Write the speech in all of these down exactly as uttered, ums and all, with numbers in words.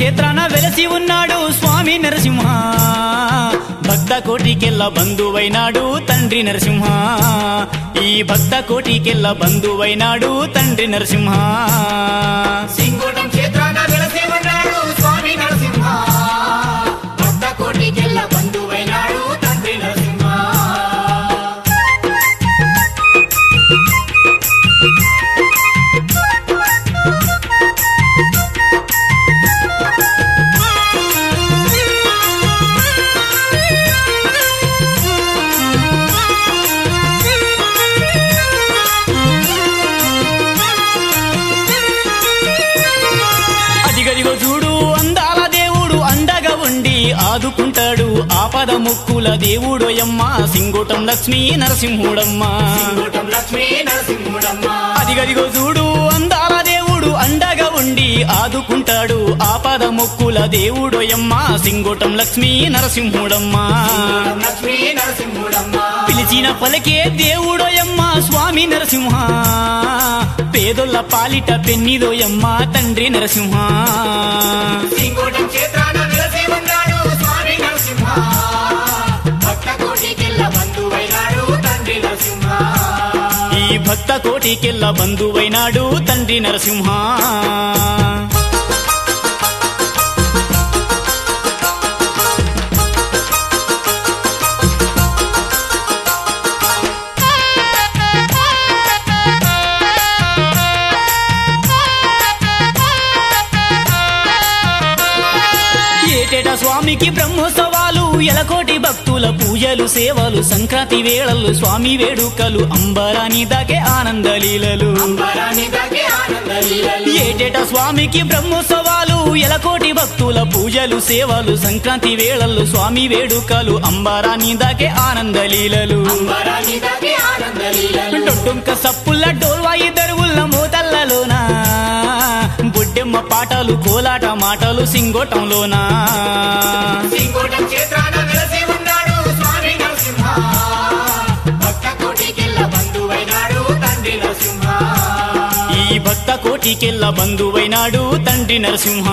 క్షేత్రాన వెలసి ఉన్నాడు స్వామి నరసింహ భక్త కోటికెల్ల బంధువైనాడు తండ్రి నరసింహ ఈ భక్త కోటికెల్ల బంధువైనాడు తండ్రి నరసింహ సింగోటం క్షేత్రాన వెలసి ఉన్నాడు స్వామి నరసింహ భక్త కోటికెల్ల బంధువైనాడు తండ్రి నరసింహ అదిగదిగో చూడు అందాల దేవుడు అండగా ఉండి ఆదుకుంటాడు ఆపద ముక్కుల దేవుడోయమ్మ సింగోటం లక్ష్మీ నరసింహుడమ్మ సింగోటం లక్ష్మీ నరసింహుడమ్మ అదిగదిగో చూడు అందాల దేవుడు అండగా ఉండి ఆదుకుంటాడు ఆపద ముక్కుల దేవుడోయమ్మ సింగోటం లక్ష్మీ నరసింహుడమ్మ లక్ష్మీ నరసింహుడమ్మ పిలిచిన పలికే దేవుడోయమ్మ స్వామి నరసింహ పేదొల్ల పాలిట పెన్నిదోయమ్మ తండ్రి నరసింహ సింగోటం క్షేత్రాన వెలసి ఉన్నాడు స్వామి నరసింహ భక్త కోటికెల్ల బంధువైనాడు తండ్రి నరసింహ ఈ భక్త కోటికెల్ల బంధువైనాడు తండ్రి నరసింహ ఏటేటా స్వామికి బ్రహ్మోత్సవాలు ఎలకోటి భక్తుల పూజలు సేవలు సంక్రాంతి వేళలు స్వామి వేడుకలు అంబరాని దాకే ఆనందలీలలు అంబరాని దాకే ఆనందలీలలు ఏటేటా స్వామికి బ్రహ్మోత్సవాలు ఎలకోటి భక్తుల పూజలు సేవలు సంక్రాంతి వేళలు స్వామి వేడుకలు అంబరాని దాకే ఆనందలీలలు అంబరాని దాకే ఆనందలీలలు డొడ్డుంక సప్పుల్ల డోల్వాయి దరువుల్ల మోతల్లలోనా బొడ్డెమ్మ పాటలు కోలాట మాటలు సింగోటంలోనా సింగోటం క్షేత్రాన వెలసి ఉన్నాడు స్వామి నరసింహ భక్త కోటికెల్ల బంధువైనాడు తండ్రి నరసింహ ఈ భక్త కోటికెల్ల బంధువైనాడు తండ్రి నరసింహ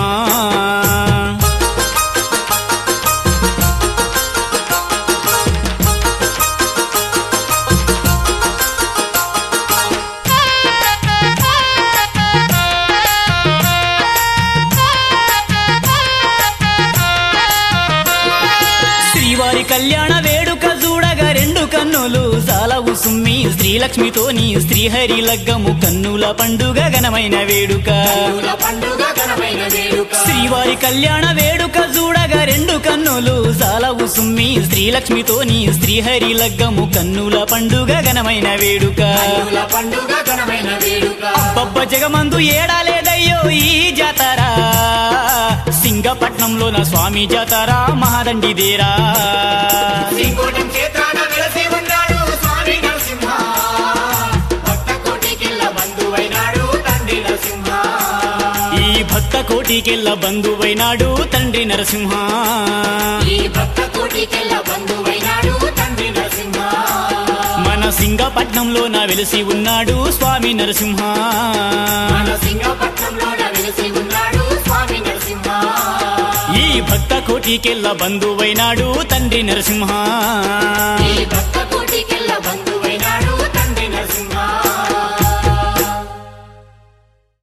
శ్రీవారి కళ్యాణ వేడుక చూడగా రెండు కన్నులు సాలవు సుమ్మి శ్రీలక్ష్మితోని శ్రీహరి లగ్గము కన్నుల పండుగ ఘనమైన వేడుక కన్నుల పండుగ ఘనమైన వేడుక శ్రీవారి కళ్యాణ వేడుక చూడగా రెండు కన్నులు సాలవు సుమ్మి శ్రీలక్ష్మితోని శ్రీహరి లగ్గము కన్నుల పండుగ ఘనమైన వేడుక కన్నుల పండుగ ఘనమైన వేడుక అబ్బబ్బ జగమందు ఏడాలేదయ్యో ఈ జాతర సింగపట్నంలోన స్వామి జాతర మహాదండిదేరా సింగోటం క్షేత్రాన వెలసి ఉన్నాడు స్వామి నరసింహ భక్త కోటికెల్ల బంధువైనాడు తండ్రి నరసింహ ఈ భక్త కోటికెల్ల బంధువైనాడు తండ్రి నరసింహ ఈ భక్త కోటికెల్ల బంధువైనాడు తండ్రి నరసింహ మన సింగపట్నంలోన వెలిసి ఉన్నాడు స్వామి నరసింహ మన సింగపట్నంలోన వెలసి ఉన్నాడు స్వామి నరసింహ ఈ భక్త కోటికెల్ల బంధువైనాడు తండ్రి నరసింహ